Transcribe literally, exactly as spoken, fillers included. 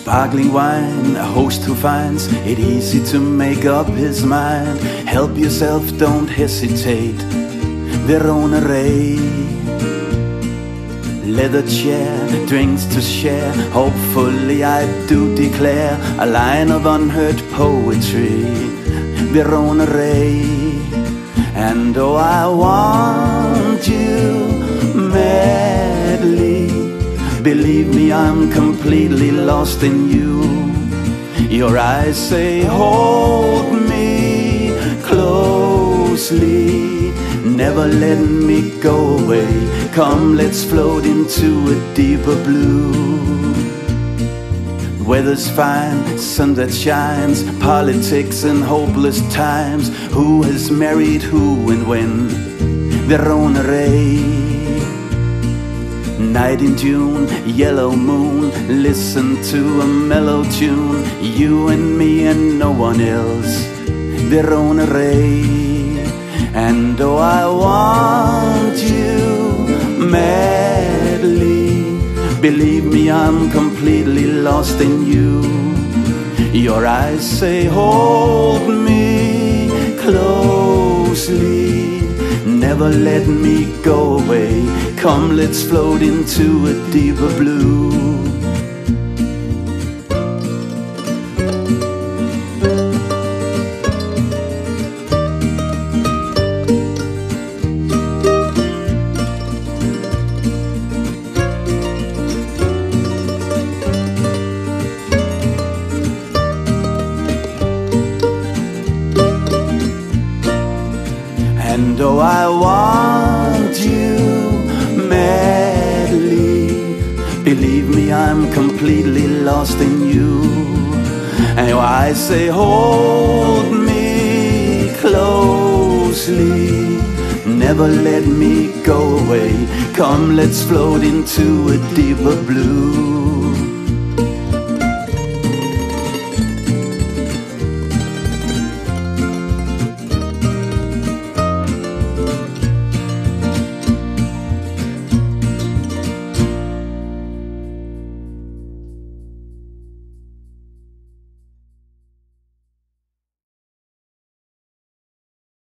Sparkling wine, a host who finds it easy to make up his mind. Help yourself, don't hesitate. Verona Ray. Leather chair, drinks to share. Hopefully I do declare a line of unheard poetry. Verona Ray. And oh, I want you madly. Believe me, I'm completely lost in you. Your eyes say, hold me closely. Never let me go away. Come, let's float into a deeper blue. Weather's fine, sun that shines, politics and hopeless times. Who has married who and when? Verona Ray. Night in June, yellow moon, listen to a mellow tune. You and me and no one else. Verona Ray. And oh, I want you madly. Believe me, I'm completely lost in you. Your eyes say, hold me closely. Never let me go away. Come, let's float into a deeper blue. And oh, I want you madly. Believe me, I'm completely lost in you. And oh, I say, hold me closely. Never let me go away. Come, let's float into a deeper blue.